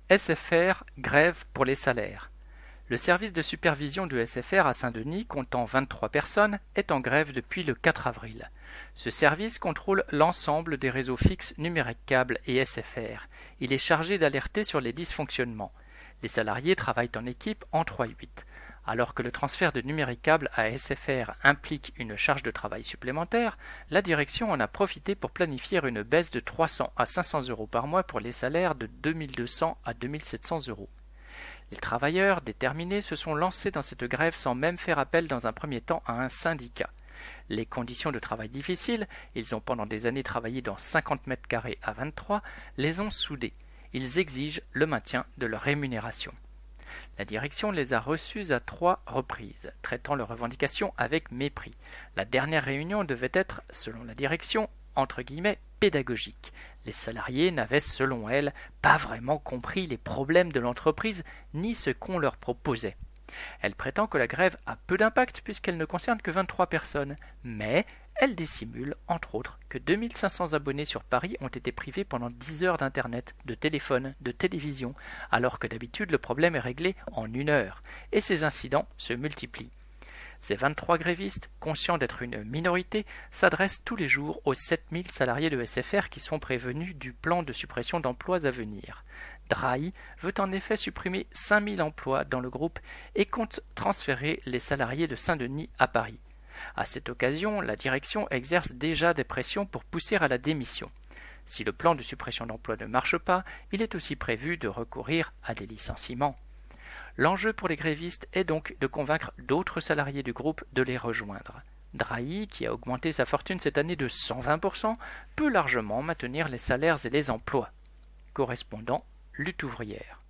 SFR grève pour les salaires. Le service de supervision de SFR à Saint-Denis, comptant 23 personnes, est en grève depuis le 4 avril. Ce service contrôle l'ensemble des réseaux fixes Numérique Câble et SFR. Il est chargé d'alerter sur les dysfonctionnements. Les salariés travaillent en équipe en 3-8. Alors que le transfert de Numérique Câble à SFR implique une charge de travail supplémentaire, la direction en a profité pour planifier une baisse de 300 à 500 euros par mois pour les salaires de 2200 à 2700 euros. Les travailleurs déterminés se sont lancés dans cette grève sans même faire appel dans un premier temps à un syndicat. Les conditions de travail difficiles, ils ont pendant des années travaillé dans 50 mètres carrés à 23, les ont soudés. Ils exigent le maintien de leur rémunération. La direction les a reçus à 3 reprises, traitant leurs revendications avec mépris. La dernière réunion devait être, selon la direction, entre guillemets, pédagogique. Les salariés n'avaient, selon elle, pas vraiment compris les problèmes de l'entreprise ni ce qu'on leur proposait. Elle prétend que la grève a peu d'impact puisqu'elle ne concerne que 23 personnes, mais elle dissimule, entre autres, que 2500 abonnés sur Paris ont été privés pendant 10 heures d'internet, de téléphone, de télévision, alors que d'habitude le problème est réglé en 1 heure, et ces incidents se multiplient. Ces 23 grévistes, conscients d'être une minorité, s'adressent tous les jours aux 7000 salariés de SFR qui sont prévenus du plan de suppression d'emplois à venir. Drahi veut en effet supprimer 5000 emplois dans le groupe et compte transférer les salariés de Saint-Denis à Paris. À cette occasion, la direction exerce déjà des pressions pour pousser à la démission. Si le plan de suppression d'emplois ne marche pas, il est aussi prévu de recourir à des licenciements. L'enjeu pour les grévistes est donc de convaincre d'autres salariés du groupe de les rejoindre. Drahi, qui a augmenté sa fortune cette année de 120%, peut largement maintenir les salaires et les emplois. Correspondant Lutte ouvrière.